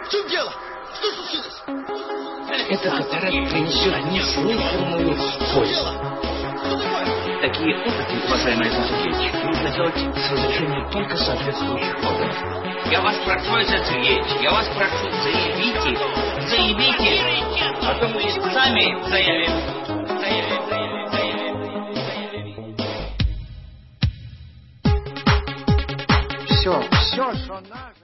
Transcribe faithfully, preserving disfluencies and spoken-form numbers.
В чем дело? Что случилось? Этот аппарат принесет неслыханную пользу. Такие опыты, уважаемый Сергеевич, нужно делать с разрешением только соответствующих органов. Я вас прошу, Александр Сергеевич, я вас прошу, заявите, заявите, а то мы сами заявим. Заявим, заявим, заявим, заявим. Все, все, что надо.